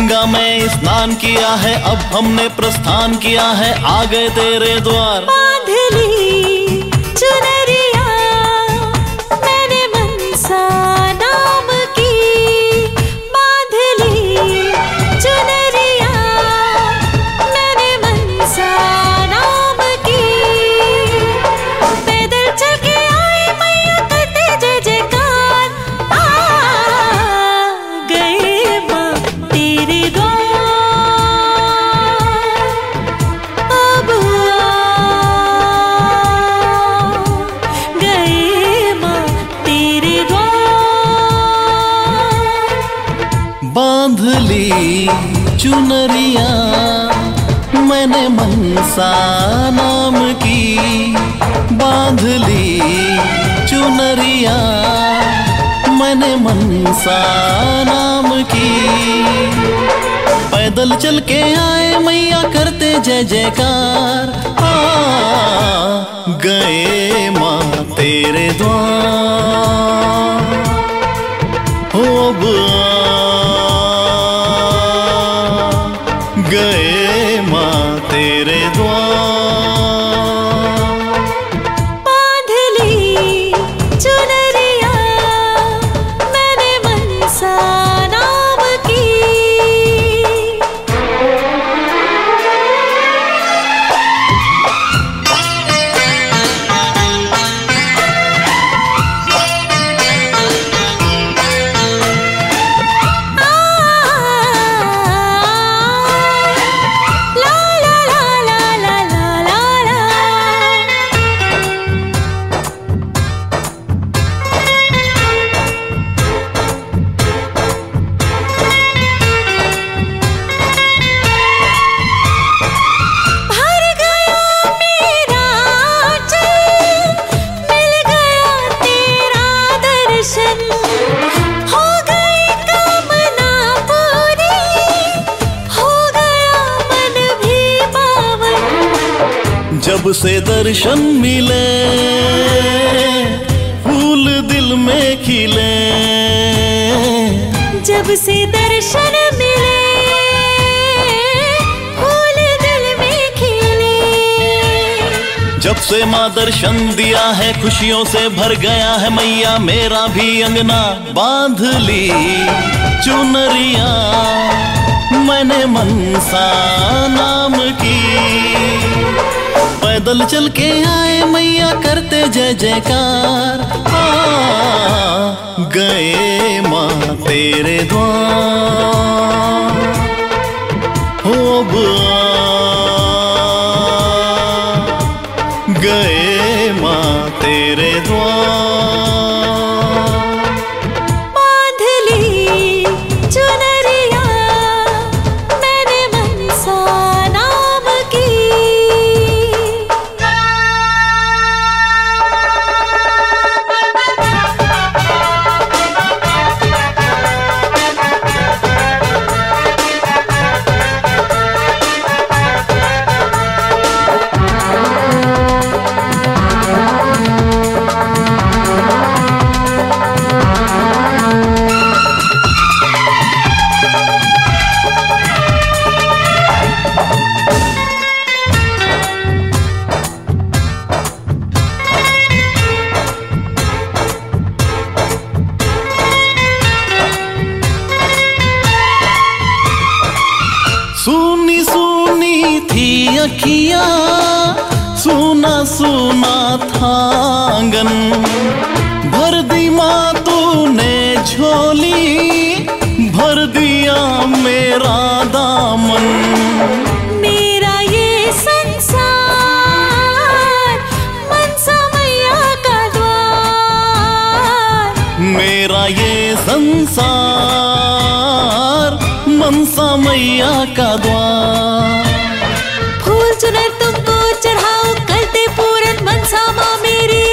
गंगा में स्नान किया है, अब हमने प्रस्थान किया है, आ गए तेरे द्वार। बांध ली चुनरिया मैंने मनसा नाम की, बांध ली चुनरिया मैंने मनसा नाम की। पैदल चल के आए मैया करते जय जयकार, आ गए माँ तेरे द्वार। अब गए माँ तेरे द्वार। बांध ली चुनरिया मैंने मनसा नाम की, बांध ली चुनरिया मैंने मनसा नाम की। पैदल चल के आए मैया करते जय जयकार, आ गए माँ तेरे द्वार। हो गए माँ तेरे द्वार। बांध ली चुनरिया मैंने मनसा नाम की। जब से दर्शन मिले फूल दिल में खिले, जब से दर्शन मिले फूल दिल में खिले। जब से माँ दर्शन दिया है खुशियों से भर गया है मैया मेरा भी अंगना। बांध ली चुनरिया मैंने मनसा नाम की, पैदल चल के आए मैया करते जय जयकार, आ गए माँ तेरे द्वार। हो गए माँ तेरे द्वार। बांध ली चुनरिया मैंने मनसा नाम की। सूनी सूनी थी अखियाँ, सूना सूना था आंगन, भर दी माँ तूने झोली, भर दिया मेरा दामन। मेरा ये संसार मनसा मैया का द्वार, मेरा ये संसार मनसा मैया का द्वार। फूल चुनर तुमको चढ़ाओ करते पूरन मनसा माँ मेरी।